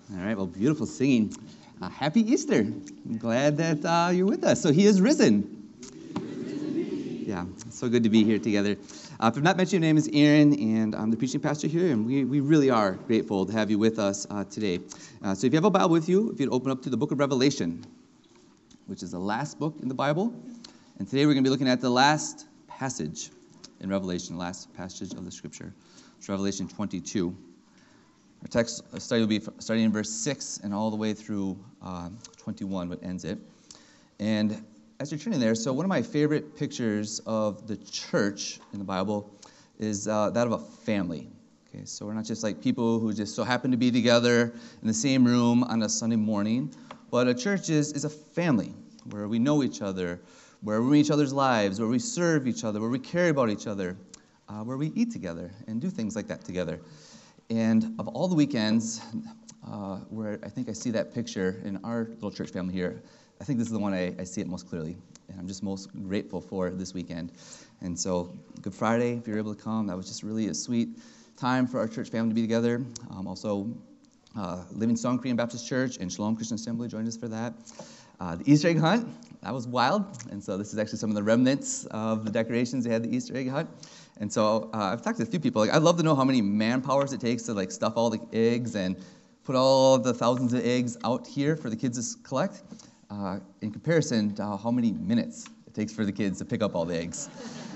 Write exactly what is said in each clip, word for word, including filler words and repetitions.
All right, well, beautiful singing. Uh, happy Easter. I'm glad that uh, you're with us. So he is risen. Yeah, it's so good to be here together. Uh, if I've not met you, my name is Aaron, and I'm the preaching pastor here, and we, we really are grateful to have you with us uh, today. Uh, so if you have a Bible with you, if you'd open up to the book of Revelation, which is the last book in the Bible, and today we're going to be looking at the last passage in Revelation, the last passage of the Scripture. It's Revelation twenty-two. Our text study will be starting in verse six and all the way through uh, twenty-one, what ends it. And as you're turning there, so one of my favorite pictures of the church in the Bible is uh, that of a family. Okay, so we're not just like people who just so happen to be together in the same room on a Sunday morning, but a church is, is a family where we know each other, where we're in each other's lives, where we serve each other, where we care about each other, uh, where we eat together and do things like that together. And of all the weekends uh, where I think I see that picture in our little church family here, I think this is the one I, I see it most clearly. And I'm just most grateful for this weekend. And so Good Friday, if you're able to come, that was just really a sweet time for our church family to be together. Um, also, uh, Living Stone Korean Baptist Church and Shalom Christian Assembly joined us for that. Uh, the Easter egg hunt, that was wild. And so this is actually some of the remnants of the decorations. They had the Easter egg hunt. And so uh, I've talked to a few people. Like, I'd love to know how many man-powers it takes to like stuff all the eggs and put all of the thousands of eggs out here for the kids to collect, uh, in comparison to how many minutes it takes for the kids to pick up all the eggs.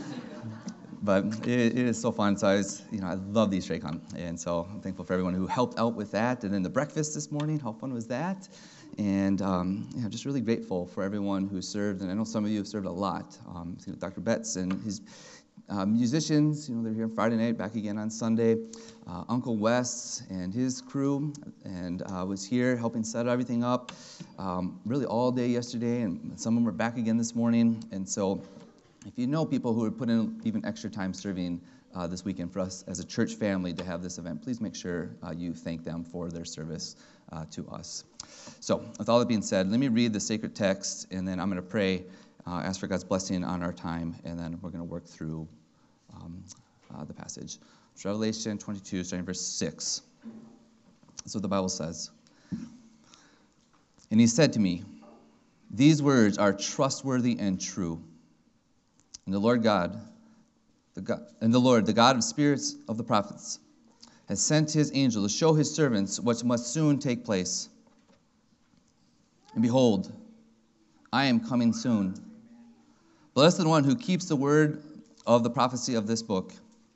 But it, it is so fun. So I was, you know, I love the Easter egg hunt, and so I'm thankful for everyone who helped out with that. And then the breakfast this morning, how fun was that? And um, you know, just really grateful for everyone who served. And I know some of you have served a lot. Um, you know, Doctor Betts and his Uh, musicians, you know, they're here Friday night, back again on Sunday. Uh, Uncle Wes and his crew, and uh, was here helping set everything up um, really all day yesterday, and some of them are back again this morning. And so if you know people who are putting in even extra time serving uh, this weekend for us as a church family to have this event, please make sure uh, you thank them for their service uh, to us. So with all that being said, let me read the sacred text, and then I'm going to pray, uh, ask for God's blessing on our time, and then we're going to work through Um, uh, the passage. It's Revelation twenty-two, starting verse six. That's what the Bible says. And he said to me, "These words are trustworthy and true. And the Lord God, the God, and the Lord, the God of spirits of the prophets, has sent his angel to show his servants what must soon take place. And behold, I am coming soon. Blessed the one who keeps the word of the prophecy of this book.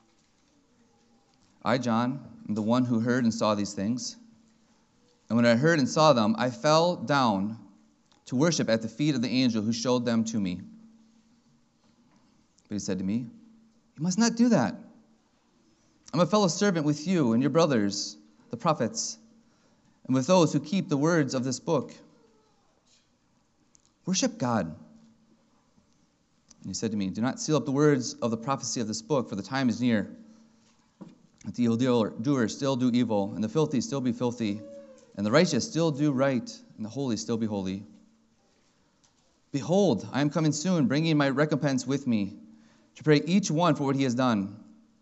I, John, am the one who heard and saw these things. And when I heard and saw them, I fell down to worship at the feet of the angel who showed them to me. But he said to me, 'You must not do that. I'm a fellow servant with you and your brothers, the prophets, and with those who keep the words of this book. Worship God.' And he said to me, 'Do not seal up the words of the prophecy of this book, for the time is near. Let the evildoer still do evil, and the filthy still be filthy, and the righteous still do right, and the holy still be holy. Behold, I am coming soon, bringing my recompense with me, to pay each one for what he has done.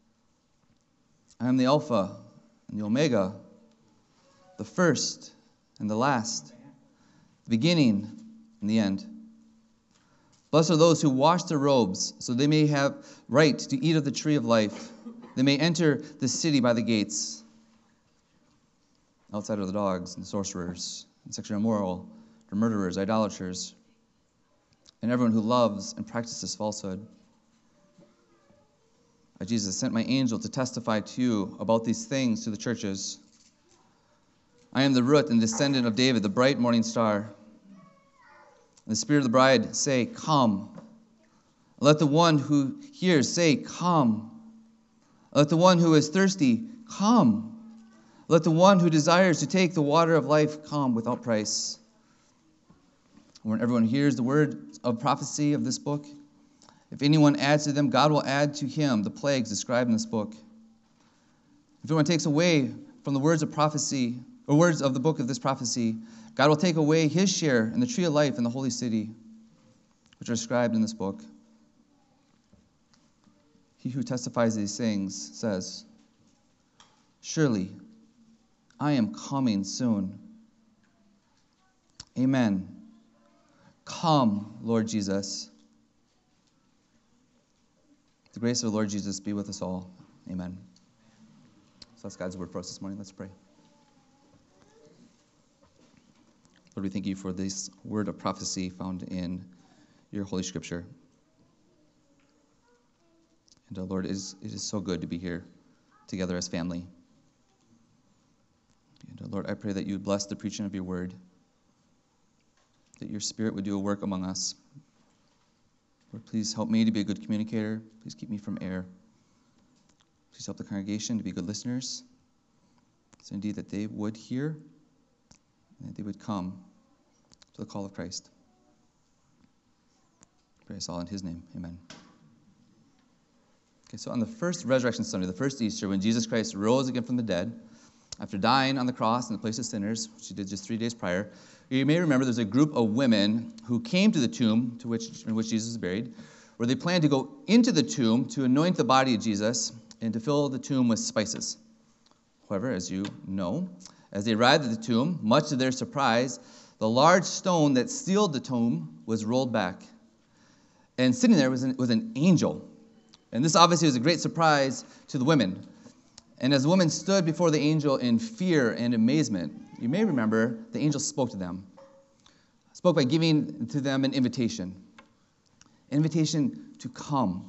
I am the Alpha and the Omega, the first and the last, the beginning and the end. Blessed are those who wash their robes, so they may have right to eat of the tree of life. They may enter the city by the gates. Outside are the dogs and the sorcerers, and sexually immoral, the murderers, idolaters, and everyone who loves and practices falsehood. I, Jesus, sent my angel to testify to you about these things to the churches. I am the root and descendant of David, the bright morning star. And the Spirit of the bride say, Come. Let the one who hears say, Come. Let the one who is thirsty come. Let the one who desires to take the water of life come without price. When everyone hears the word of prophecy of this book, if anyone adds to them, God will add to him the plagues described in this book. If anyone takes away from the words of prophecy, or words of the book of this prophecy, God will take away his share in the tree of life in the holy city, which are described in this book. He who testifies these things says, Surely I am coming soon. Amen. Come, Lord Jesus. The grace of the Lord Jesus be with us all. Amen. So that's God's word for us this morning. Let's pray. Lord, we thank you for this word of prophecy found in your Holy Scripture. And uh, Lord, it is, it is so good to be here together as family. And uh, Lord, I pray that you would bless the preaching of your word, that your Spirit would do a work among us. Lord, please help me to be a good communicator. Please keep me from error. Please help the congregation to be good listeners. So indeed that they would hear and that they would come to the call of Christ. Pray us all in his name. Amen. Okay, so on the first Resurrection Sunday, the first Easter, when Jesus Christ rose again from the dead, after dying on the cross in the place of sinners, which he did just three days prior, you may remember there's a group of women who came to the tomb to which, in which Jesus was buried, where they planned to go into the tomb to anoint the body of Jesus and to fill the tomb with spices. However, as you know, as they arrived at the tomb, much to their surprise, the large stone that sealed the tomb was rolled back. And sitting there was an, was an angel. And this obviously was a great surprise to the women. And as the women stood before the angel in fear and amazement, you may remember the angel spoke to them. Spoke by giving to them an invitation. An invitation to come.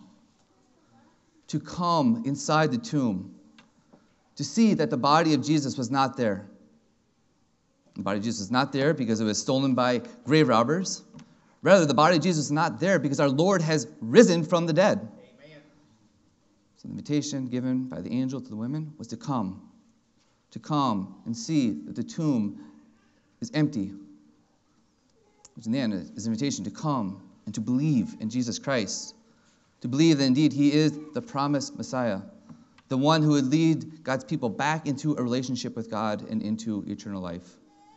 To come inside the tomb. To see that the body of Jesus was not there. The body of Jesus was not there because it was stolen by grave robbers. Rather, the body of Jesus is not there because our Lord has risen from the dead. Amen. So the invitation given by the angel to the women was to come. To come and see that the tomb is empty. Which in the end is an invitation to come and to believe in Jesus Christ. To believe that indeed he is the promised Messiah. The one who would lead God's people back into a relationship with God and into eternal life.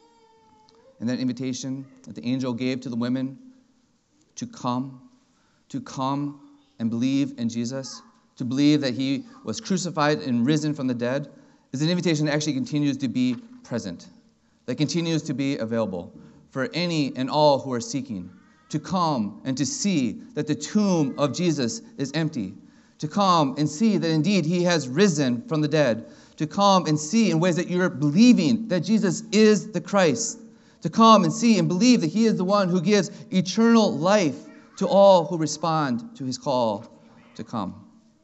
And that invitation that the angel gave to the women to come, to come and believe in Jesus, to believe that he was crucified and risen from the dead, is an invitation that actually continues to be present, that continues to be available for any and all who are seeking, to come and to see that the tomb of Jesus is empty, to come and see that indeed he has risen from the dead, to come and see in ways that you're believing that Jesus is the Christ, to come and see and believe that he is the one who gives eternal life to all who respond to his call to come.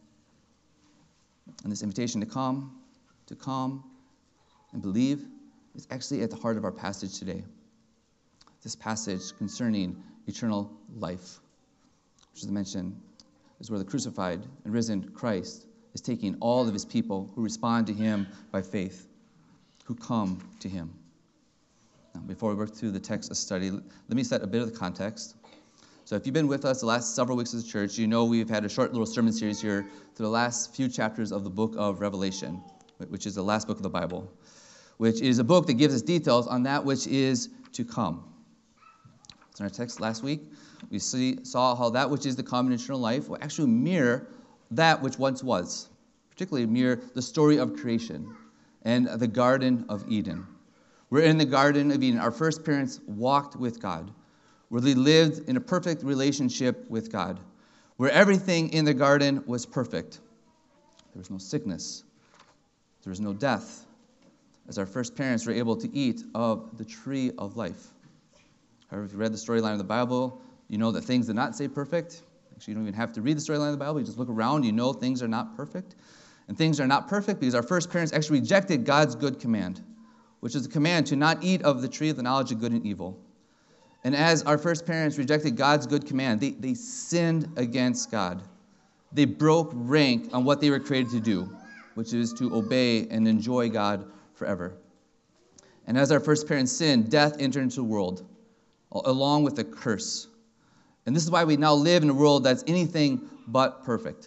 And this invitation to come, to come and believe is actually at the heart of our passage today. This passage concerning eternal life, which as I mentioned, is where the crucified and risen Christ is taking all of his people who respond to him by faith, who come to him. Now, before we work through the text of study, let me set a bit of the context. So if you've been with us the last several weeks as a church, you know we've had a short little sermon series here through the last few chapters of the book of Revelation, which is the last book of the Bible, which is a book that gives us details on that which is to come. So in our text last week, we see, saw how that which is to come in eternal life will actually mirror that which once was, particularly mirror the story of creation and the Garden of Eden. We're in the Garden of Eden. Our first parents walked with God, where they lived in a perfect relationship with God, where everything in the garden was perfect. There was no sickness. There was no death, as our first parents were able to eat of the tree of life. However, if you read the storyline of the Bible, you know that things did not stay perfect. Actually, you don't even have to read the storyline of the Bible. You just look around, you know things are not perfect. And things are not perfect because our first parents actually rejected God's good command, which is the command to not eat of the tree of the knowledge of good and evil. And as our first parents rejected God's good command, they, they sinned against God. They broke rank on what they were created to do, which is to obey and enjoy God forever. And as our first parents sinned, death entered into the world, along with a curse. And this is why we now live in a world that's anything but perfect.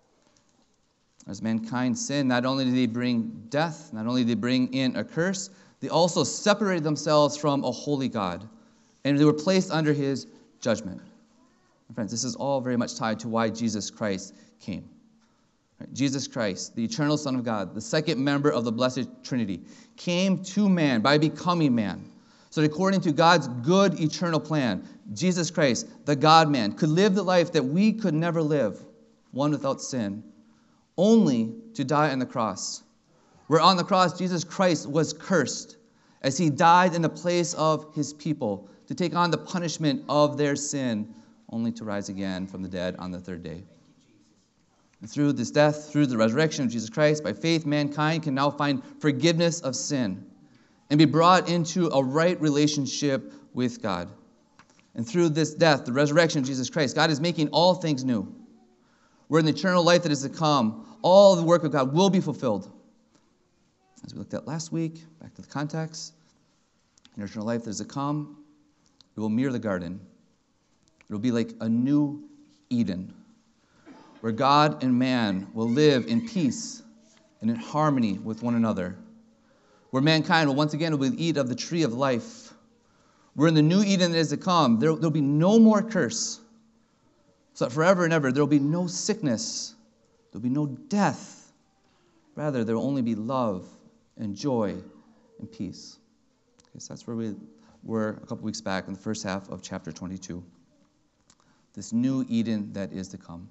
As mankind sinned, not only did they bring death, not only did they bring in a curse, they also separated themselves from a holy God, and they were placed under his judgment. My friends, this is all very much tied to why Jesus Christ came. Right? Jesus Christ, the eternal Son of God, the second member of the Blessed Trinity, came to man by becoming man, So that according to God's good eternal plan, Jesus Christ, the God-man, could live the life that we could never live, one without sin, only to die on the cross. Where on the cross, Jesus Christ was cursed as he died in the place of his people to take on the punishment of their sin, only to rise again from the dead on the third day. And through this death, through the resurrection of Jesus Christ, by faith, mankind can now find forgiveness of sin and be brought into a right relationship with God. And through this death, the resurrection of Jesus Christ, God is making all things new. Where in the eternal life that is to come, all the work of God will be fulfilled. As we looked at last week, back to the context, in eternal life that is to come, it will mirror the garden. It will be like a new Eden, where God and man will live in peace and in harmony with one another, where mankind will once again will eat of the tree of life, where in the new Eden that is to come, there will be no more curse, so that forever and ever there will be no sickness, there will be no death. Rather, there will only be love and joy and peace. Okay, so that's where we were a couple weeks back in the first half of chapter twenty-two. This new Eden that is to come.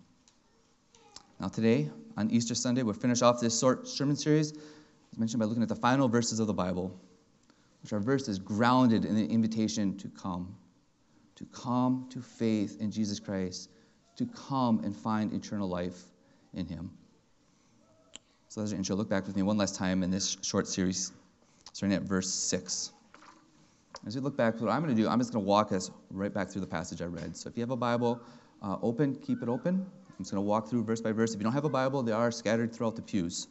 Now today, on Easter Sunday, we'll finish off this short sermon series, as mentioned, by looking at the final verses of the Bible, which are verses grounded in the invitation to come, to come to faith in Jesus Christ, to come and find eternal life in him. So as an intro, look back with me one last time in this short series, starting at verse six. As we look back, what I'm going to do, I'm just going to walk us right back through the passage I read. So if you have a Bible uh, open, keep it open. I'm just going to walk through verse by verse. If you don't have a Bible, they are scattered throughout the pews.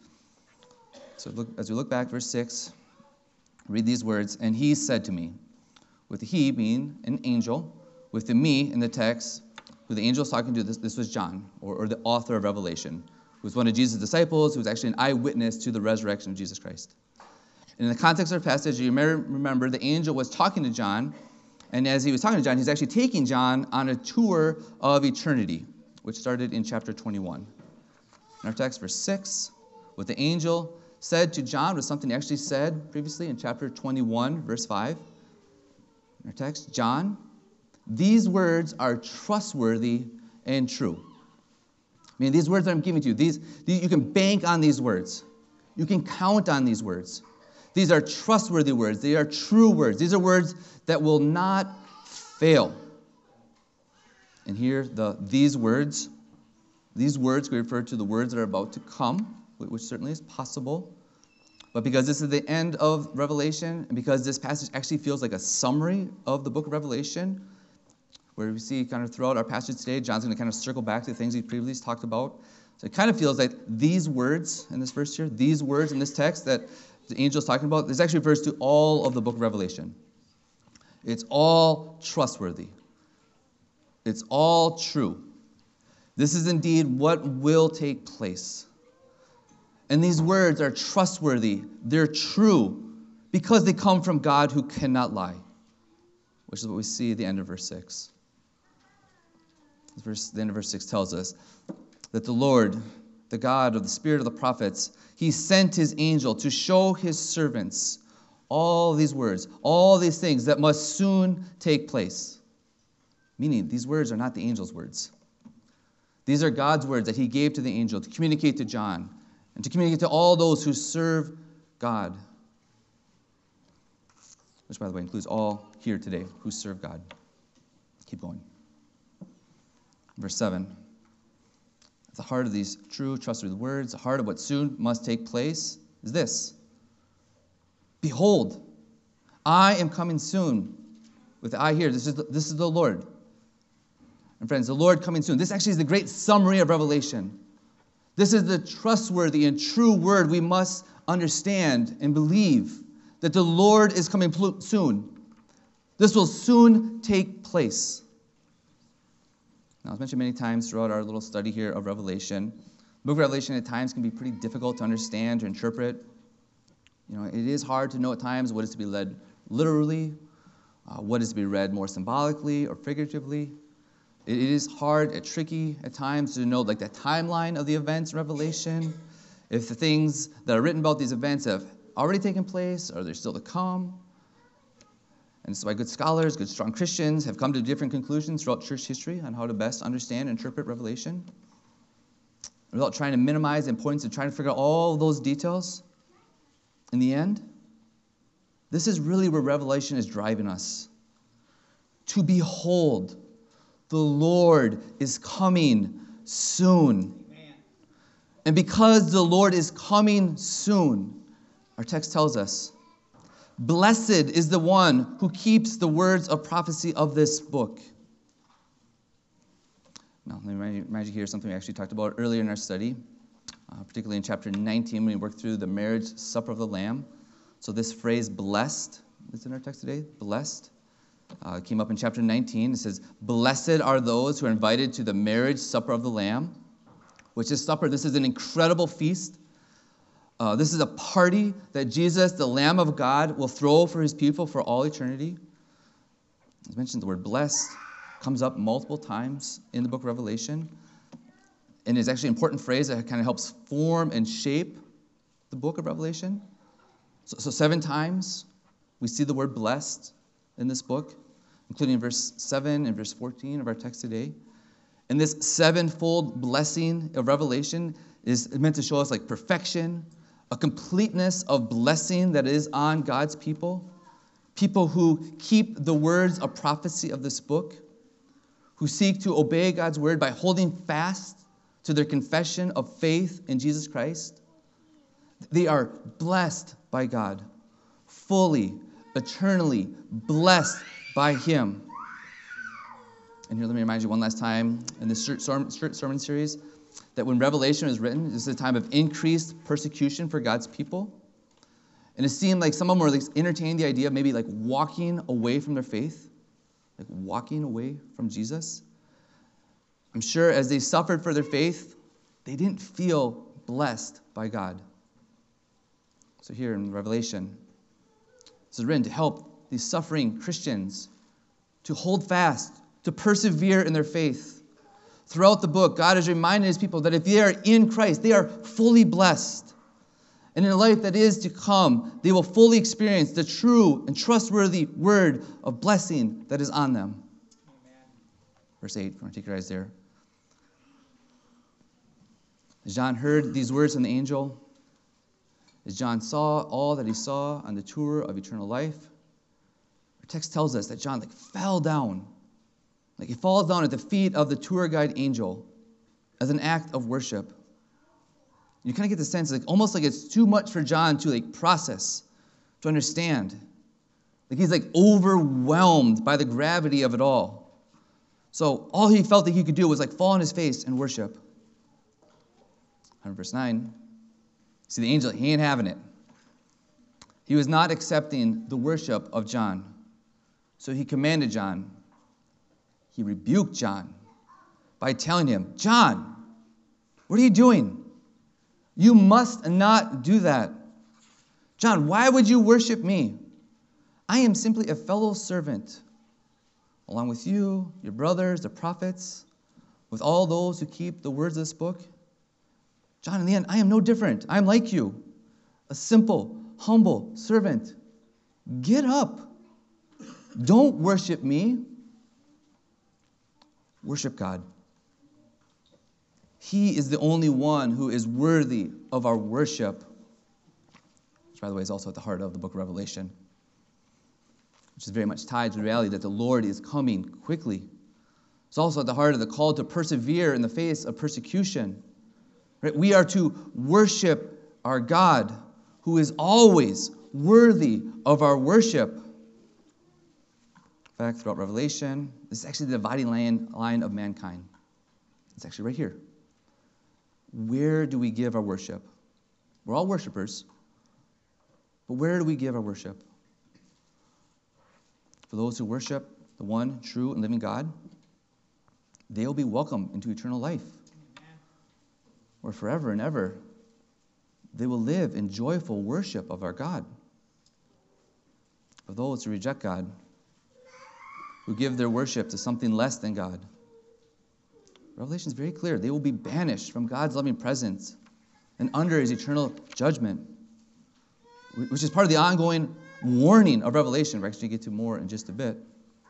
So look, as we look back, verse six, read these words. And he said to me, with the he being an angel, with the me in the text, who the angel is talking to, this, this was John, or, or the author of Revelation, who was one of Jesus' disciples, who was actually an eyewitness to the resurrection of Jesus Christ. And in the context of our passage, you may remember the angel was talking to John, and as he was talking to John, he's actually taking John on a tour of eternity, which started in chapter twenty-one. In our text, verse six, what the angel said to John was something he actually said previously in chapter twenty-one, verse five. In our text, John, these words are trustworthy and true. I mean, these words that I'm giving to you, these, these you can bank on these words. You can count on these words. These are trustworthy words. They are true words. These are words that will not fail. And here, the these words, these words we refer to the words that are about to come, which certainly is possible. But because this is the end of Revelation, and because this passage actually feels like a summary of the book of Revelation, where we see kind of throughout our passage today, John's going to kind of circle back to the things he previously talked about. So it kind of feels like these words in this verse here, these words in this text that the angel is talking about, this actually refers to all of the book of Revelation. It's all trustworthy. It's all true. This is indeed what will take place. And these words are trustworthy. They're true because they come from God who cannot lie, which is what we see at the end of verse six. Verse, the end of verse six tells us that the Lord, the God of the spirit of the prophets, he sent his angel to show his servants all these words, all these things that must soon take place. Meaning, these words are not the angel's words. These are God's words that he gave to the angel to communicate to John and to communicate to all those who serve God. Which, by the way, includes all here today who serve God. Keep going. Verse seven. At the heart of these true, trustworthy words, the heart of what soon must take place, is this. Behold, I am coming soon. With the I here, this is the, this is the Lord. And friends, the Lord coming soon. This actually is the great summary of Revelation. This is the trustworthy and true word we must understand and believe, that the Lord is coming soon. This will soon take place. Now, as mentioned many times throughout our little study here of Revelation, the book of Revelation at times can be pretty difficult to understand or interpret. You know, it is hard to know at times what is to be read literally, uh, what is to be read more symbolically or figuratively. It is hard and tricky at times to know like the timeline of the events in Revelation, if the things that are written about these events have already taken place or they're still to come. And this is why good scholars, good strong Christians have come to different conclusions throughout church history on how to best understand and interpret Revelation. Without trying to minimize the importance of trying to figure out all those details, in the end, this is really where Revelation is driving us. To behold, the Lord is coming soon. Amen. And because the Lord is coming soon, our text tells us, blessed is the one who keeps the words of prophecy of this book. Now, let me remind you, remind you here something we actually talked about earlier in our study, uh, particularly in chapter nineteen when we worked through the marriage supper of the Lamb. So this phrase, blessed, is in our text today, blessed. Uh, it came up in chapter nineteen. It says, blessed are those who are invited to the marriage supper of the Lamb, which is supper. This is an incredible feast. Uh, this is a party that Jesus, the Lamb of God, will throw for his people for all eternity. As mentioned, the word blessed comes up multiple times in the book of Revelation. And is actually an important phrase that kind of helps form and shape the book of Revelation. So, so seven times we see the word blessed in this book, including verse seven and verse fourteen of our text today. And this sevenfold blessing of Revelation is meant to show us like perfection, a completeness of blessing that is on God's people, people who keep the words of prophecy of this book, who seek to obey God's word by holding fast to their confession of faith in Jesus Christ. They are blessed by God, fully, eternally blessed by him. And here, let me remind you one last time in this short sermon series that when Revelation was written, this is a time of increased persecution for God's people. And it seemed like some of them were like entertaining the idea of maybe like walking away from their faith, like walking away from Jesus. I'm sure as they suffered for their faith, they didn't feel blessed by God. So here in Revelation, this is written to help these suffering Christians to hold fast, to persevere in their faith. Throughout the book, God has reminded his people that if they are in Christ, they are fully blessed. And in a life that is to come, they will fully experience the true and trustworthy word of blessing that is on them. Amen. Verse eight, if you want to take your eyes there. As John heard these words from the angel, as John saw all that he saw on the tour of eternal life, our text tells us that John like fell down. Like he falls down at the feet of the tour guide angel as an act of worship. You kind of get the sense, like almost like it's too much for John to like process, to understand. Like he's like overwhelmed by the gravity of it all. So all he felt that he could do was like fall on his face and worship. In verse nine, see the angel, he ain't having it. He was not accepting the worship of John. So he commanded John. He rebuked John by telling him, John, what are you doing? You must not do that. John, why would you worship me? I am simply a fellow servant, along with you, your brothers, the prophets, with all those who keep the words of this book. John, in the end, I am no different. I am like you, a simple, humble servant. Get up. Don't worship me. Worship God. He is the only one who is worthy of our worship, which, by the way, is also at the heart of the book of Revelation, which is very much tied to the reality that the Lord is coming quickly. It's also at the heart of the call to persevere in the face of persecution. Right? We are to worship our God, who is always worthy of our worship. In fact, throughout Revelation, this is actually the dividing line, line of mankind. It's actually right here. Where do we give our worship? We're all worshipers, but where do we give our worship? For those who worship the one true and living God, they will be welcomed into eternal life, where forever and ever they will live in joyful worship of our God. For those who reject God, who give their worship to something less than God, Revelation is very clear. They will be banished from God's loving presence and under his eternal judgment, which is part of the ongoing warning of Revelation, we're actually going to get to more in just a bit,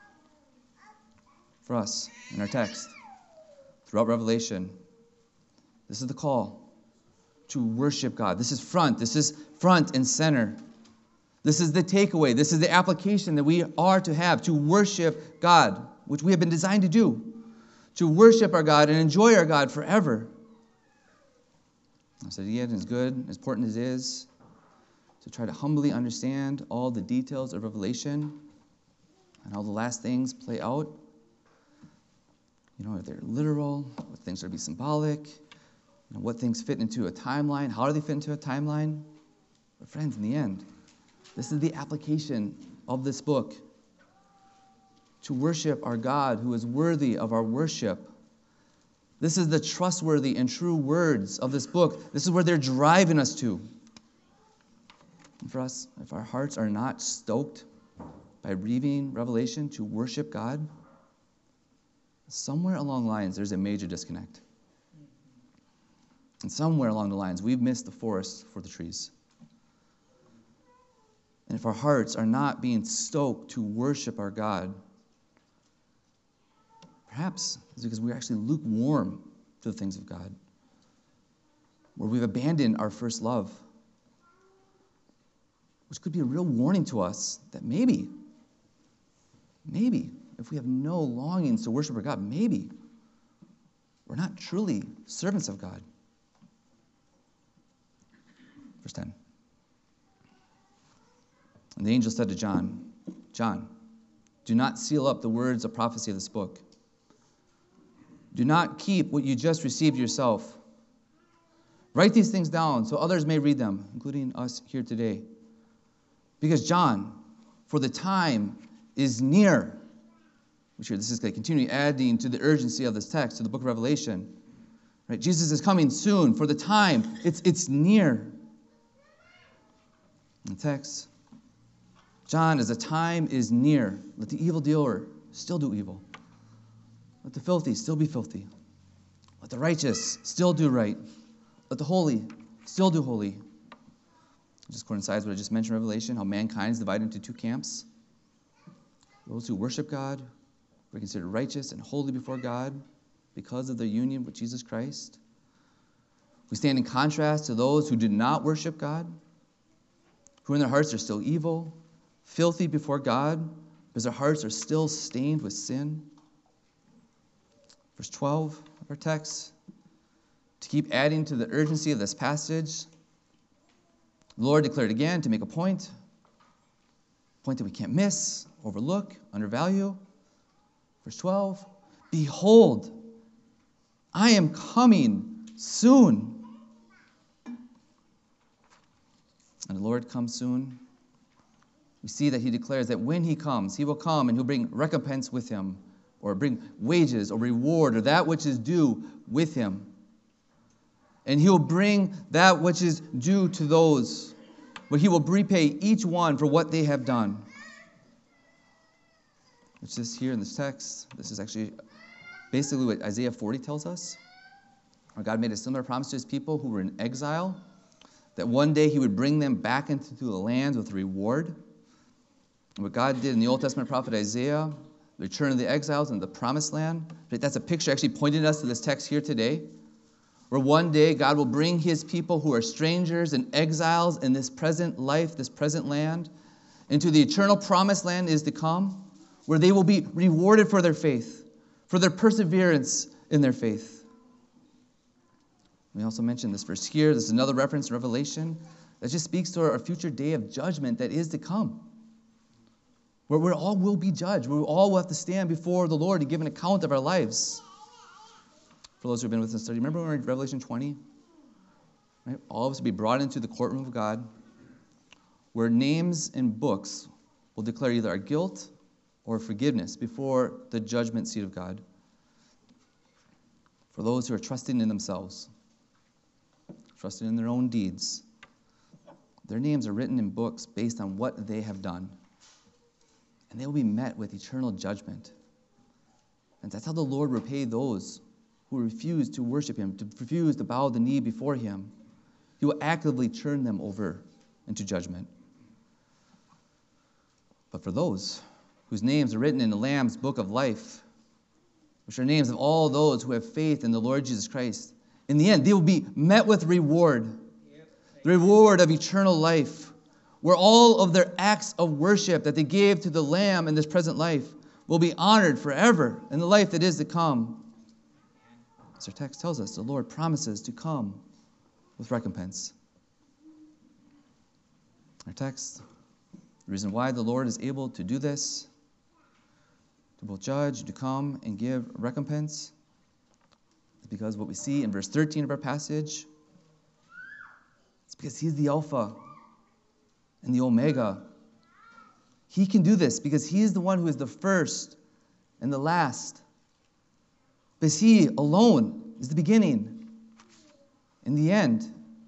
for us in our text. Throughout Revelation, this is the call to worship God. This is front. This is front and center. This is the takeaway. This is the application that we are to have, to worship God, which we have been designed to do, to worship our God and enjoy our God forever. I said, yet as good, as important as it is, to try to humbly understand all the details of Revelation and how the last things play out. You know, if they're literal, what things are to be symbolic, you know, what things fit into a timeline, how do they fit into a timeline? But friends, in the end, this is the application of this book. To worship our God who is worthy of our worship. This is the trustworthy and true words of this book. This is where they're driving us to. And for us, if our hearts are not stoked by reading Revelation to worship God, somewhere along the lines there's a major disconnect. And somewhere along the lines we've missed the forest for the trees. And if our hearts are not being stoked to worship our God, perhaps it's because we're actually lukewarm to the things of God, where we've abandoned our first love, which could be a real warning to us that maybe, maybe, if we have no longings to worship our God, maybe we're not truly servants of God. Verse ten. And the angel said to John, John, do not seal up the words of prophecy of this book. Do not keep what you just received yourself. Write these things down so others may read them, including us here today. Because John, for the time is near. Which here, this is going to continue adding to the urgency of this text, to the book of Revelation. Right? Jesus is coming soon. For the time, it's, it's near. In the text, John, as the time is near, let the evildoer still do evil. Let the filthy still be filthy. Let the righteous still do right. Let the holy still do holy. It just coincides with what I just mentioned in Revelation, how mankind is divided into two camps. Those who worship God, who are considered righteous and holy before God because of their union with Jesus Christ. We stand in contrast to those who do not worship God, who in their hearts are still evil, filthy before God, because their hearts are still stained with sin. Verse twelve of our text, to keep adding to the urgency of this passage, the Lord declared again to make a point, a point that we can't miss, overlook, undervalue. Verse twelve, behold, I am coming soon. And the Lord comes soon. We see that he declares that when he comes, he will come and he'll bring recompense with him, or bring wages or reward or that which is due with him. And he will bring that which is due to those, but he will repay each one for what they have done. Which is here in this text. This is actually basically what Isaiah forty tells us. Where God made a similar promise to his people who were in exile, that one day he would bring them back into the land with reward. And what God did in the Old Testament prophet Isaiah, the return of the exiles and the promised land, that's a picture actually pointing us to this text here today, where one day God will bring his people who are strangers and exiles in this present life, this present land, into the eternal promised land is to come, where they will be rewarded for their faith, for their perseverance in their faith. We also mentioned this verse here. This is another reference in Revelation that just speaks to our future day of judgment that is to come, where we all will be judged, where we all will have to stand before the Lord to give an account of our lives. For those who have been with us in study, remember when we were in Revelation twenty? Right? All of us will be brought into the courtroom of God, where names and books will declare either our guilt or forgiveness before the judgment seat of God. For those who are trusting in themselves, trusting in their own deeds, their names are written in books based on what they have done. And they will be met with eternal judgment. And that's how the Lord will repay those who refuse to worship him, to refuse to bow the knee before him. He will actively turn them over into judgment. But for those whose names are written in the Lamb's book of life, which are names of all those who have faith in the Lord Jesus Christ, in the end, they will be met with reward, the reward of eternal life, where all of their acts of worship that they gave to the Lamb in this present life will be honored forever in the life that is to come. As our text tells us, the Lord promises to come with recompense. Our text, the reason why the Lord is able to do this, to both judge, to come and give recompense, is because what we see in verse thirteen of our passage, it's because he's the Alpha and the Omega. He can do this because he is the one who is the first and the last. Because he alone is the beginning and the end.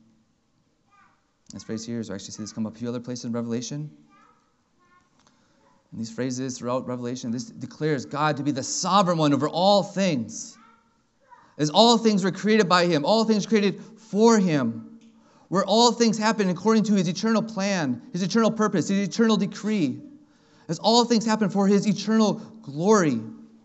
This phrase here is, we actually see this come up a few other places in Revelation. And these phrases throughout Revelation, this declares God to be the sovereign one over all things. As all things were created by him, all things created for him, where all things happen according to his eternal plan, his eternal purpose, his eternal decree. As all things happen for his eternal glory.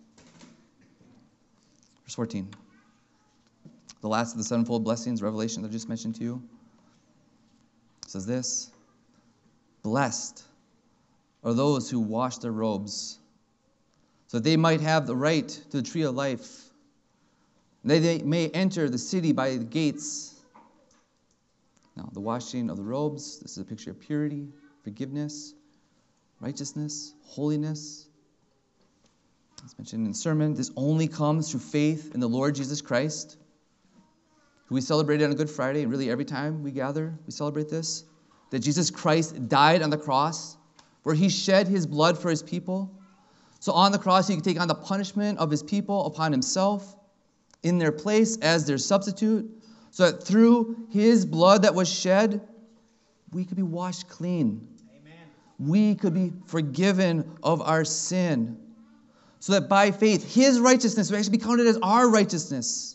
Verse fourteen. The last of the sevenfold blessings, Revelation, that I just mentioned to you, says this: blessed are those who wash their robes, so that they might have the right to the tree of life, and that they may enter the city by the gates. Now, the washing of the robes, this is a picture of purity, forgiveness, righteousness, holiness. As mentioned in the sermon, this only comes through faith in the Lord Jesus Christ, who we celebrated on a Good Friday, and really every time we gather, we celebrate this, that Jesus Christ died on the cross, where he shed his blood for his people. So on the cross, he could take on the punishment of his people upon himself in their place as their substitute, so that through his blood that was shed, we could be washed clean. Amen. We could be forgiven of our sin, so that by faith, his righteousness would actually be counted as our righteousness,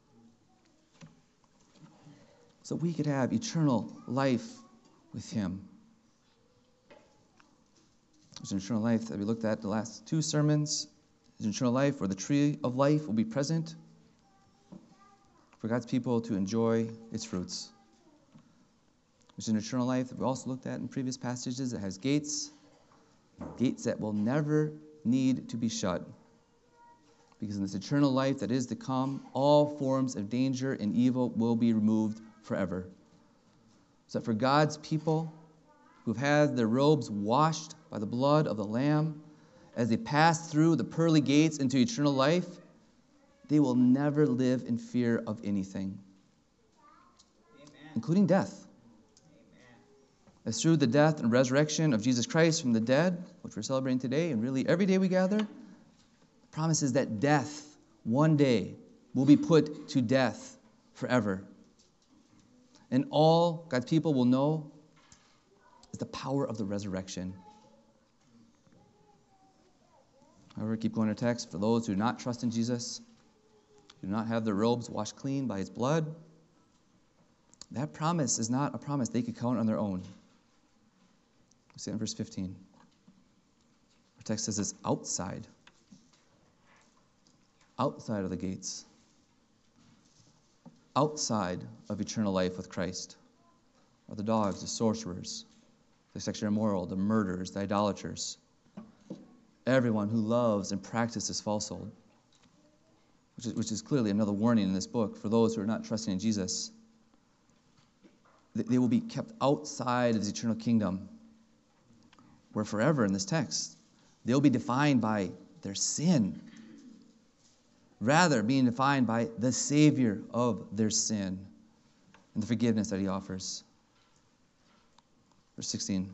so we could have eternal life with him. There's an eternal life that we looked at the last two sermons. There's an eternal life where the tree of life will be present for God's people to enjoy its fruits. There's an eternal life that we also looked at in previous passages that has gates, gates that will never need to be shut. Because in this eternal life that is to come, all forms of danger and evil will be removed forever. So that for God's people who've had their robes washed by the blood of the Lamb, as they pass through the pearly gates into eternal life, they will never live in fear of anything, Amen. Including death. Amen. As through the death and resurrection of Jesus Christ from the dead, which we're celebrating today, and really every day we gather, the promise is that death one day will be put to death forever. And all God's people will know is the power of the resurrection. However, keep going to text. For those who do not trust in Jesus, who do not have their robes washed clean by his blood, that promise is not a promise they could count on their own. We see it in verse fifteen. Our text says it's outside. Outside of the gates. Outside of eternal life with Christ are the dogs, the sorcerers, the sexually immoral, the murderers, the idolaters, everyone who loves and practices falsehood, which is, which is clearly another warning in this book for those who are not trusting in Jesus. They will be kept outside of his eternal kingdom, where forever in this text, they'll be defined by their sin, rather being defined by the Savior of their sin and the forgiveness that he offers. Verse sixteen.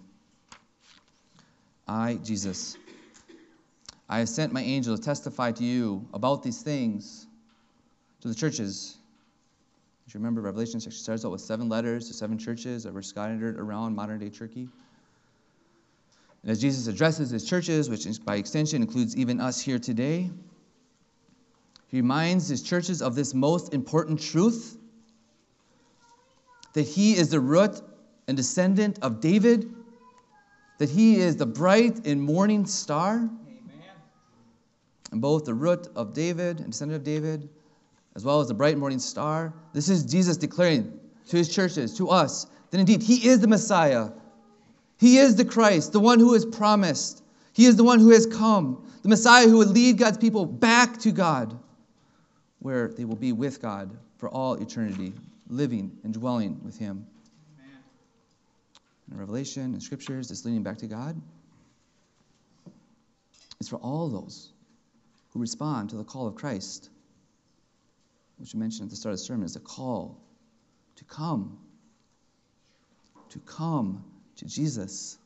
I, Jesus, I have sent my angel to testify to you about these things to the churches. As you remember, Revelation actually starts out with seven letters to seven churches that were scattered around modern-day Turkey. And as Jesus addresses his churches, which by extension includes even us here today, he reminds his churches of this most important truth, that he is the root and descendant of David, that he is the bright and morning star, Amen. And both the root of David and descendant of David, as well as the bright morning star. This is Jesus declaring to his churches, to us, that indeed he is the Messiah. He is the Christ, the one who is promised. He is the one who has come, the Messiah who would lead God's people back to God, where they will be with God for all eternity, living and dwelling with him. Amen. In Revelation and Scriptures, this leading back to God is for all those who respond to the call of Christ, which we mentioned at the start of the sermon, is a call to come, to come to Jesus.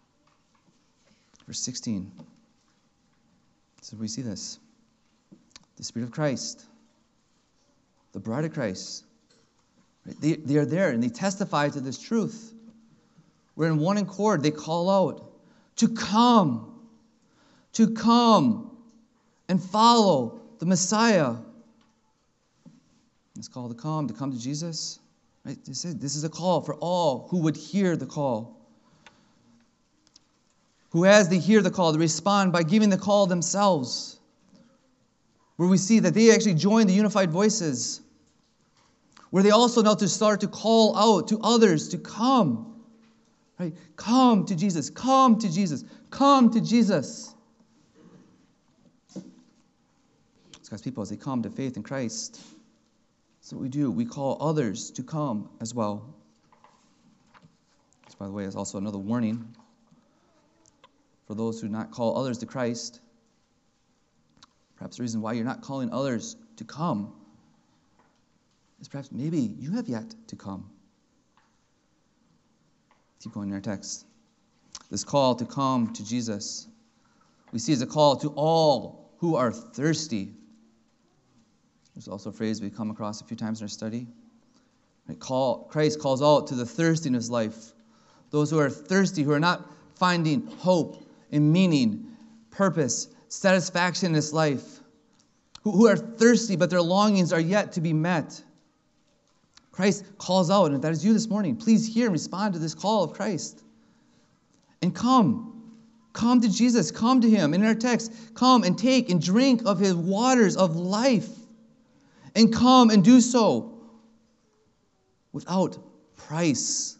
Verse sixteen. So we see this. The Spirit of Christ, the bride of Christ, right? they, they are there and they testify to this truth. We're in one accord. They call out to come, to come and follow the Messiah. It's called to come, to come to Jesus. Right? This is, this is a call for all who would hear the call. Who, as they hear the call, to respond by giving the call themselves. Where we see that they actually join the unified voices. Where they also know to start to call out to others to come. Right? Come to Jesus. Come to Jesus. Come to Jesus. It's God's people as they come to faith in Christ. That's what we do. We call others to come as well. This, by the way, is also another warning for those who do not call others to Christ. Perhaps the reason why you're not calling others to come is perhaps maybe you have yet to come. Keep going in our text. This call to come to Jesus, we see as a call to all who are thirsty. There's also a phrase we come across a few times in our study. Right? Call, Christ calls out to the thirstiness life. Those who are thirsty, who are not finding hope and meaning, purpose, satisfaction in this life. Who, who are thirsty, but their longings are yet to be met. Christ calls out, and if that is you this morning, please hear and respond to this call of Christ. And come. Come to Jesus. Come to him. And in our text, come and take and drink of his waters of life. And come and do so without price.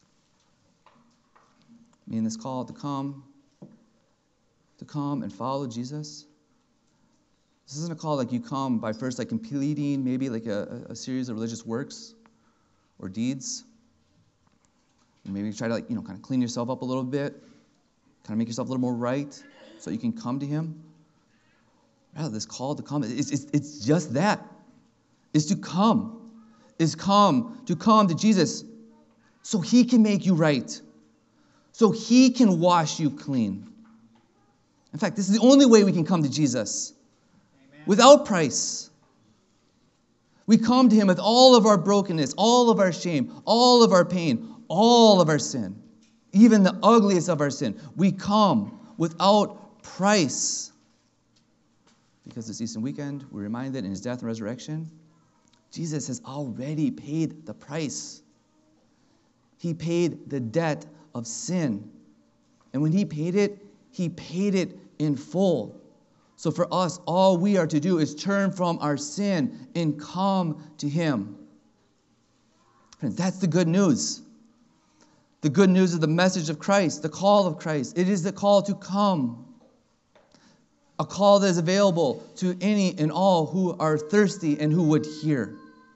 I mean, this call to come, to come and follow Jesus. This isn't a call like you come by first like completing maybe like a, a series of religious works or deeds. And maybe you try to like, you know, kind of clean yourself up a little bit, kind of make yourself a little more right so you can come to him. Rather, this call to come, it's, it's, it's just that. Is to come. Is come, to come to Jesus so he can make you right. So he can wash you clean. In fact, this is the only way we can come to Jesus. Amen. Without price. We come to him with all of our brokenness, all of our shame, all of our pain, all of our sin, even the ugliest of our sin. We come without price. Because this Easter weekend, we're reminded in his death and resurrection, Jesus has already paid the price. He paid the debt of sin. And when he paid it, he paid it in full. So for us, all we are to do is turn from our sin and come to him. Friends, that's the good news. The good news of the message of Christ, the call of Christ. It is the call to come. A call that is available to any and all who are thirsty and who would hear.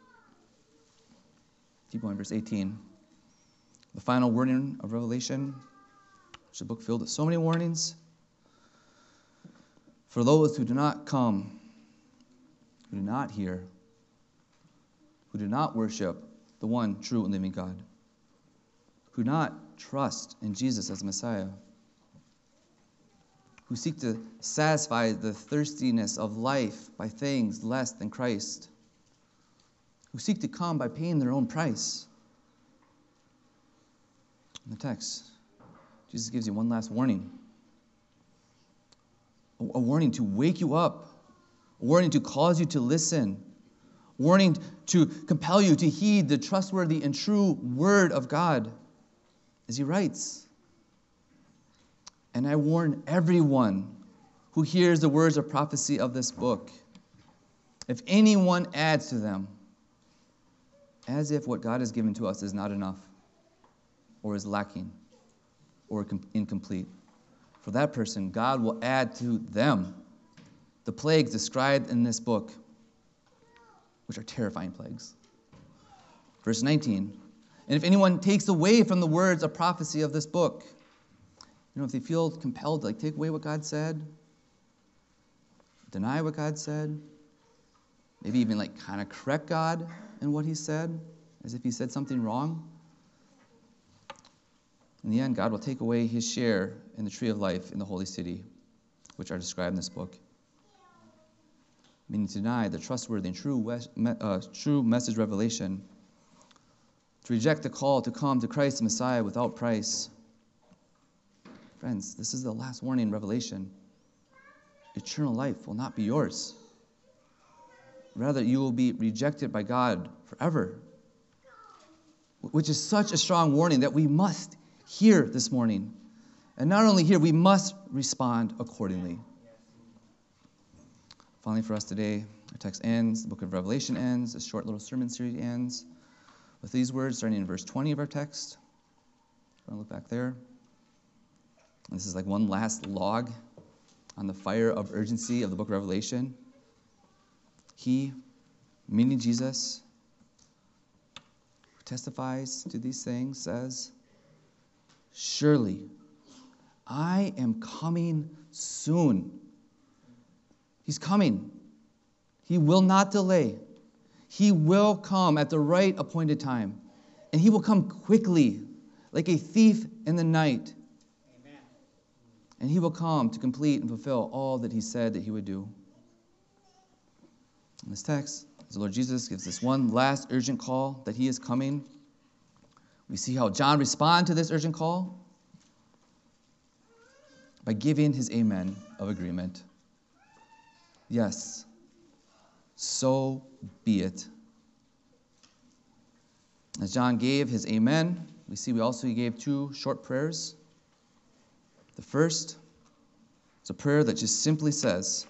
Keep going, verse eighteen. The final warning of Revelation. It's a book filled with so many warnings. For those who do not come, who do not hear, who do not worship the one true and living God, who do not trust in Jesus as Messiah, who seek to satisfy the thirstiness of life by things less than Christ, who seek to come by paying their own price. In the text, Jesus gives you one last warning. A, a warning to wake you up. A warning to cause you to listen. A warning to compel you to heed the trustworthy and true word of God. As he writes, And I warn everyone who hears the words of prophecy of this book, if anyone adds to them, as if what God has given to us is not enough, or is lacking, or incomplete, for that person, God will add to them the plagues described in this book, which are terrifying plagues. Verse nineteen, and if anyone takes away from the words of prophecy of this book, you know, if they feel compelled to like take away what God said, deny what God said, maybe even like kind of correct God in what he said, as if he said something wrong, in the end, God will take away his share in the tree of life in the holy city, which are described in this book. Meaning to deny the trustworthy and true, uh, true message revelation, to reject the call to come to Christ the Messiah without price. Friends, this is the last warning in Revelation. Eternal life will not be yours. Rather, you will be rejected by God forever, which is such a strong warning that we must hear this morning. And not only hear, we must respond accordingly. Finally, for us today, our text ends, the book of Revelation ends, a short little sermon series ends with these words starting in verse twenty of our text. I'm going to look back there. And this is like one last log on the fire of urgency of the book of Revelation. He, meaning Jesus, who testifies to these things, says, surely I am coming soon. He's coming. He will not delay. He will come at the right appointed time. And he will come quickly, like a thief in the night. Amen. And he will come to complete and fulfill all that he said that he would do. In this text, as the Lord Jesus gives this one last urgent call that he is coming, we see how John responds to this urgent call by giving his amen of agreement. Yes, so be it. As John gave his amen, we see we also he gave two short prayers. The first is a prayer that just simply says,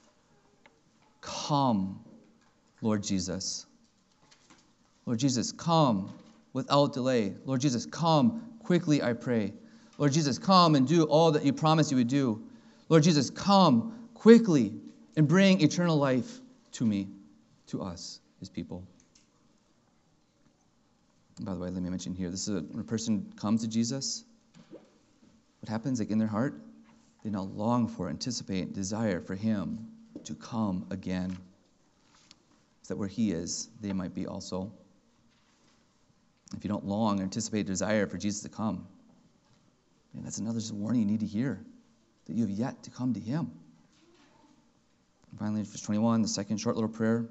come, Lord Jesus. Lord Jesus, come without delay. Lord Jesus, come quickly, I pray. Lord Jesus, come and do all that you promised you would do. Lord Jesus, come quickly and bring eternal life to me, to us, his people. And by the way, let me mention here, this is a, when a person comes to Jesus, what happens like in their heart? They now long for, anticipate, desire for him to come again, so that where he is, they might be also. If you don't long or anticipate, desire for Jesus to come, man, that's another warning you need to hear, that you have yet to come to him. And finally, verse twenty-one, the second short little prayer,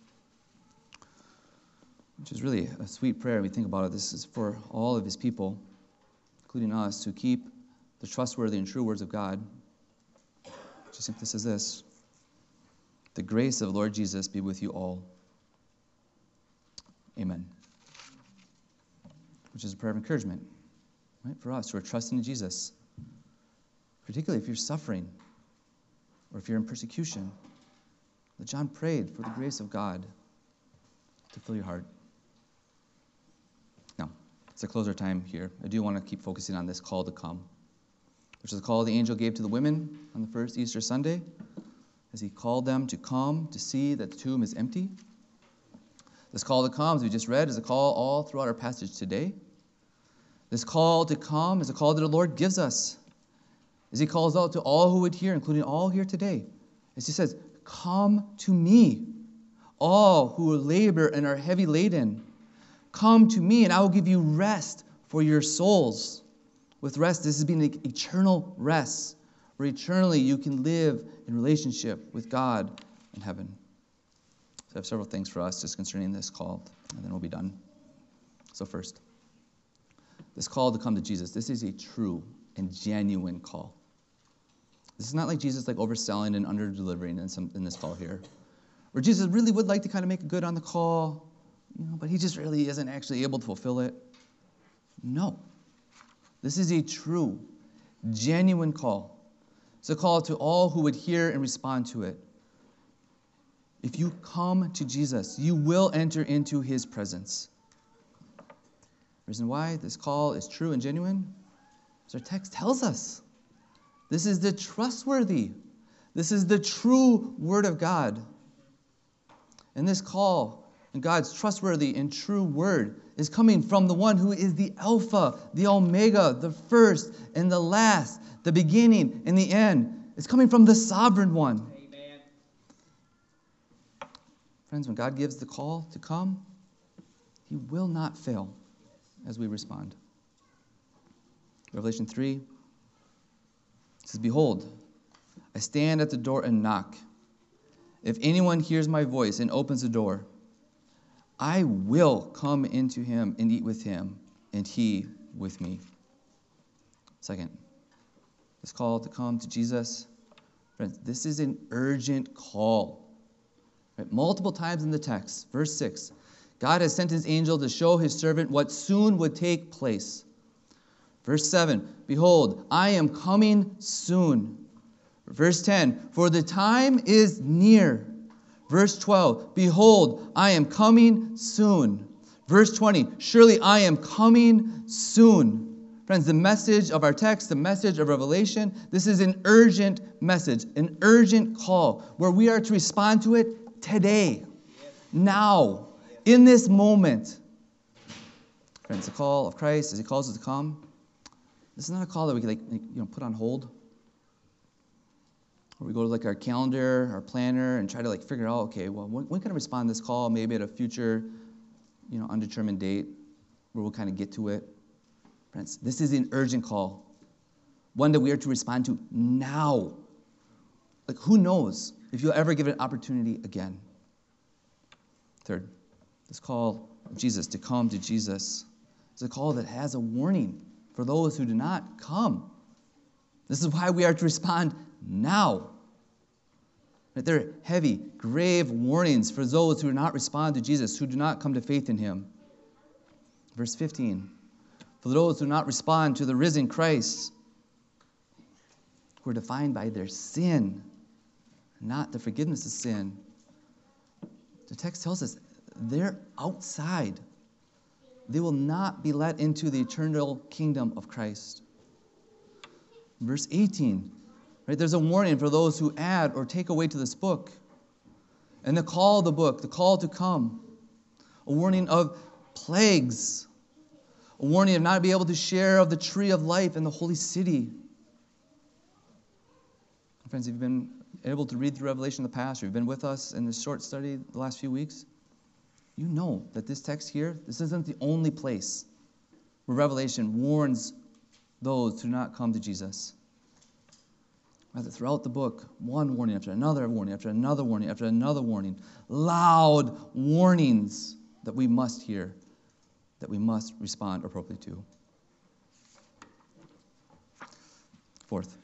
which is really a sweet prayer. We think about it. This is for all of his people, including us, who keep the trustworthy and true words of God. It just simply says this: the grace of the Lord Jesus be with you all. Amen. Which is a prayer of encouragement, right, for us who are trusting in Jesus, particularly if you're suffering or if you're in persecution. That John prayed for the grace of God to fill your heart. Now, to close our time here, I do want to keep focusing on this call to come, which is the call the angel gave to the women on the first Easter Sunday, as he called them to come to see that the tomb is empty. This call to come, as we just read, is a call all throughout our passage today. This call to come is a call that the Lord gives us, as he calls out to all who would hear, including all here today. As he says, come to me, all who labor and are heavy laden. Come to me, and I will give you rest for your souls. With rest, this is being an eternal rest, where eternally you can live in relationship with God in heaven. So I have several things for us just concerning this call, and then we'll be done. So first, this call to come to Jesus, this is a true and genuine call. This is not like Jesus like overselling and under-delivering in, some, in this call here, where Jesus really would like to kind of make good on the call, you know, but he just really isn't actually able to fulfill it. No. This is a true, genuine call. It's a call to all who would hear and respond to it. If you come to Jesus, you will enter into his presence. The reason why this call is true and genuine is our text tells us. This is the trustworthy. This is the true word of God. And this call and God's trustworthy and true word is coming from the one who is the Alpha, the Omega, the first and the last, the beginning and the end. It's coming from the sovereign one. Amen. Friends, when God gives the call to come, he will not fail as we respond. Revelation three says, "Behold, I stand at the door and knock. If anyone hears my voice and opens the door, I will come into him and eat with him, and he with me." Second, this call to come to Jesus. Friends, this is an urgent call. Right? Multiple times in the text, verse six, God has sent his angel to show his servant what soon would take place. Verse seven, "Behold, I am coming soon." Verse ten, "For the time is near." Verse twelve, "Behold, I am coming soon." Verse twenty, "Surely I am coming soon." Friends, the message of our text, the message of Revelation, this is an urgent message, an urgent call where we are to respond to it today, now, in this moment. Friends, the call of Christ as he calls us to come, this is not a call that we can like, you know, put on hold. Or we go to like our calendar, our planner, and try to like figure out, okay, well, when, when can I respond to this call? Maybe at a future, you know, undetermined date where we'll kind of get to it. Friends, this is an urgent call, one that we are to respond to now. Like, who knows if you'll ever give it an opportunity again? Third, this call of Jesus to come to Jesus is a call that has a warning for those who do not come. This is why we are to respond now. That there are heavy, grave warnings for those who do not respond to Jesus, who do not come to faith in him. Verse fifteen, "For those who do not respond to the risen Christ, who are defined by their sin, not the forgiveness of sin." The text tells us they're outside. They will not be let into the eternal kingdom of Christ. Verse eighteen, right, there's a warning for those who add or take away to this book. And the call of the book, the call to come, a warning of plagues, a warning of not being able to share of the tree of life in the holy city. Friends, if you've been able to read through Revelation in the past, or you've been with us in this short study the last few weeks, you know that this text here, this isn't the only place where Revelation warns those who do not come to Jesus. Rather, throughout the book, one warning after another warning, after another warning, after another warning, loud warnings that we must hear, that we must respond appropriately to. Fourth,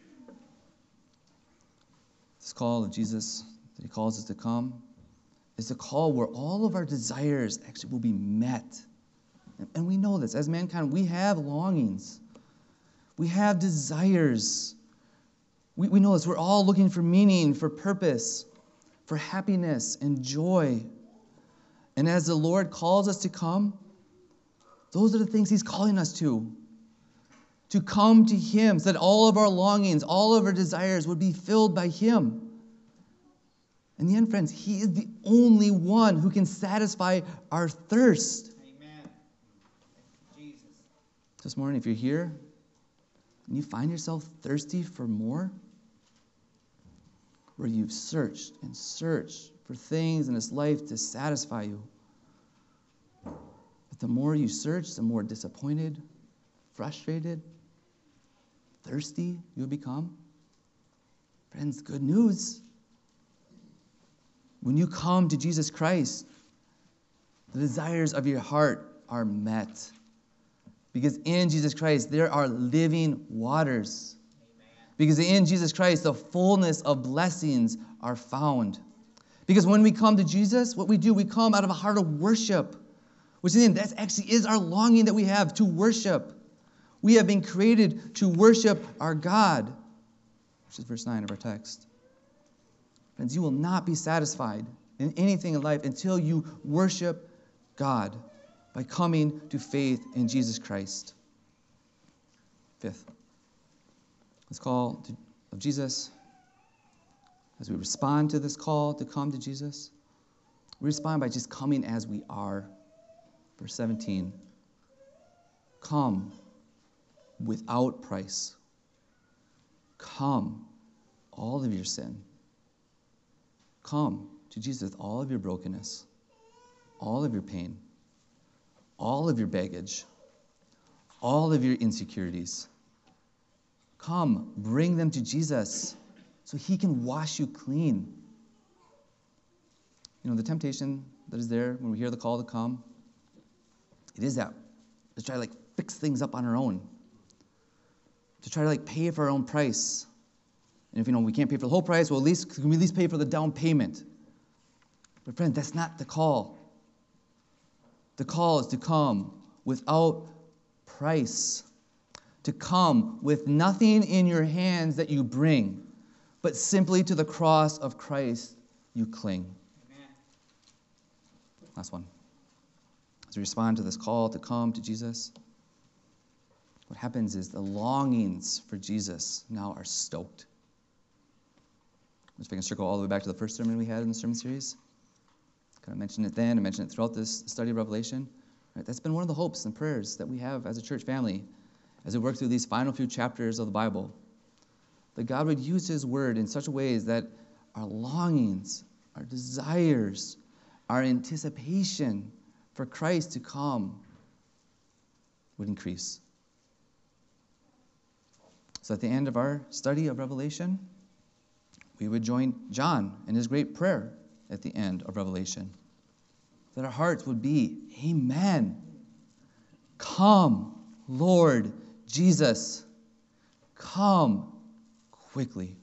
this call of Jesus that he calls us to come is a call where all of our desires actually will be met. And we know this. As mankind, we have longings. We have desires. We, we know this. We're all looking for meaning, for purpose, for happiness and joy. And as the Lord calls us to come, those are the things he's calling us to. To come to him so that all of our longings, all of our desires would be filled by him. In the end, friends, he is the only one who can satisfy our thirst. Amen. Jesus. This morning, if you're here and you find yourself thirsty for more, where you've searched and searched for things in this life to satisfy you, but the more you search, the more disappointed, frustrated, thirsty you'll become. Friends, good news. When you come to Jesus Christ, the desires of your heart are met. Because in Jesus Christ, there are living waters. Amen. Because in Jesus Christ, the fullness of blessings are found. Because when we come to Jesus, what we do, we come out of a heart of worship. Which then, that actually is our longing that we have to worship. We have been created to worship our God, which is verse nine of our text. Friends, you will not be satisfied in anything in life until you worship God by coming to faith in Jesus Christ. Fifth, this call to, of Jesus, as we respond to this call to come to Jesus, we respond by just coming as we are. Verse seventeen, come without price. Come, all of your sin. Come to Jesus with all of your brokenness, all of your pain, all of your baggage, all of your insecurities. Come, bring them to Jesus so he can wash you clean. You know, the temptation that is there when we hear the call to come, it is that. To try to like fix things up on our own. To try to like pay for our own price. And if you know we can't pay for the whole price, well at least can we at least pay for the down payment? But friend, that's not the call. The call is to come without price. To come with nothing in your hands that you bring, but simply to the cross of Christ you cling. Amen. Last one. As we respond to this call to come to Jesus, what happens is the longings for Jesus now are stoked. If I can circle all the way back to the first sermon we had in the sermon series. Kind of mentioned it then, I mentioned it throughout this study of Revelation. Right? That's been one of the hopes and prayers that we have as a church family as we work through these final few chapters of the Bible. That God would use his word in such a ways that our longings, our desires, our anticipation for Christ to come would increase. So at the end of our study of Revelation, we would join John in his great prayer at the end of Revelation. That our hearts would be, Amen. Come, Lord Jesus. Come quickly.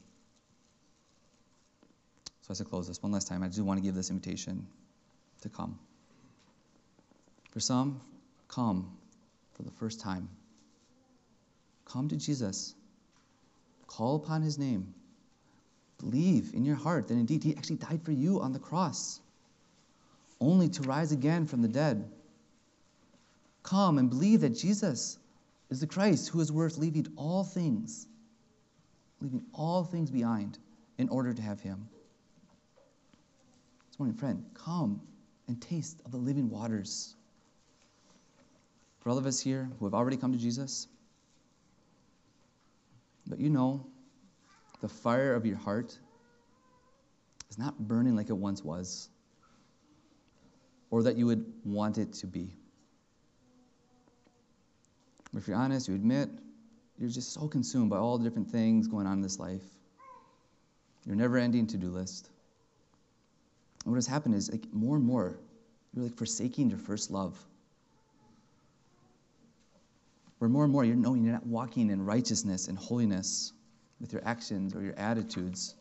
So as I close this one last time, I do want to give this invitation to come. For some, come for the first time. Come to Jesus. Call upon his name. Believe in your heart that indeed he actually died for you on the cross, only to rise again from the dead. Come and believe that Jesus is the Christ who is worth leaving all things, leaving all things behind in order to have him. This morning, friend, come and taste of the living waters. For all of us here who have already come to Jesus, but you know, the fire of your heart is not burning like it once was, or that you would want it to be. If you're honest, you admit you're just so consumed by all the different things going on in this life. Your never-ending to-do list. And what has happened is, like, more and more, you're like forsaking your first love. Where more and more you're knowing you're not walking in righteousness and holiness with your actions or your attitudes.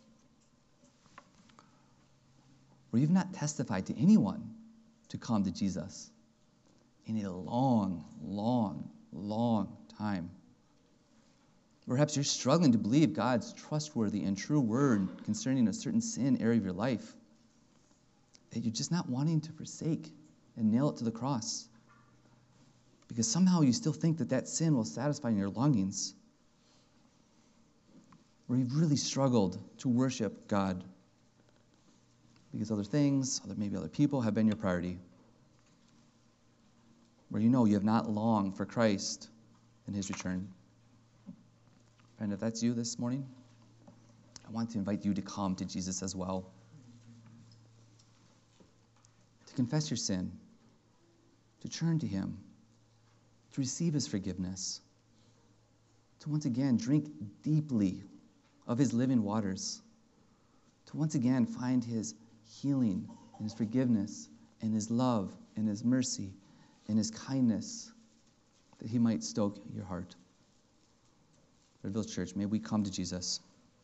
Where you've not testified to anyone to come to Jesus in a long, long, long time. Perhaps you're struggling to believe God's trustworthy and true word concerning a certain sin area of your life that you're just not wanting to forsake and nail it to the cross. Because somehow you still think that that sin will satisfy your longings. Where you've really struggled to worship God because other things, other maybe other people have been your priority. Where you know you have not longed for Christ and his return. Friend, if that's you this morning, I want to invite you to come to Jesus as well. To confess your sin. To turn to him. To receive his forgiveness. To once again drink deeply of his living waters. To once again find his healing and his forgiveness and his love and his mercy and his kindness, that he might stoke your heart. Red Village Church, may we come to Jesus,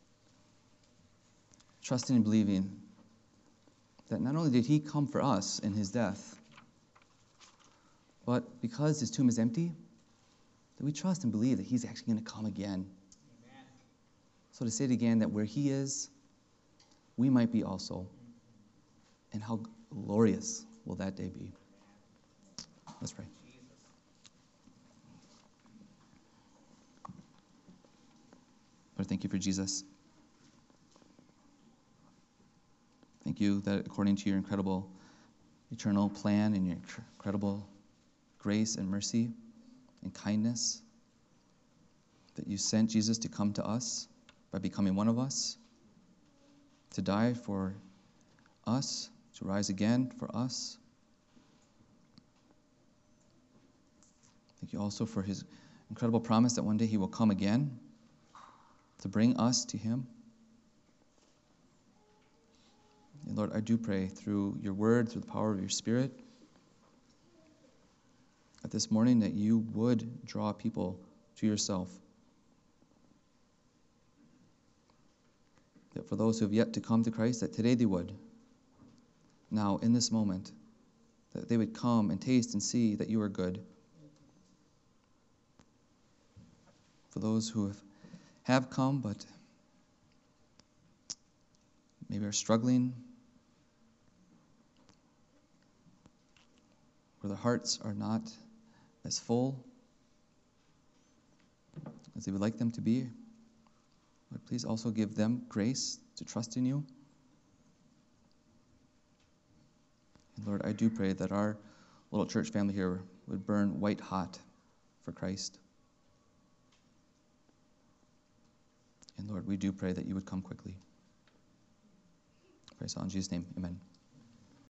trusting and believing that not only did he come for us in his death, but because his tomb is empty, that we trust and believe that he's actually going to come again. Amen. So to say it again, that where he is, we might be also. And how glorious will that day be? Let's pray. Lord, thank you for Jesus. Thank you that according to your incredible eternal plan and your incredible grace and mercy and kindness, that you sent Jesus to come to us by becoming one of us, to die for us, to rise again for us. Thank you also for his incredible promise that one day he will come again to bring us to him. And Lord, I do pray through your word, through the power of your Spirit, that this morning that you would draw people to yourself. That for those who have yet to come to Christ, that today they would. Now, in this moment, that they would come and taste and see that you are good. For those who have, have come but maybe are struggling, where their hearts are not as full as they would like them to be, Lord, please also give them grace to trust in you. And Lord, I do pray that our little church family here would burn white hot for Christ. And Lord, we do pray that you would come quickly. Praise God in Jesus' name, amen.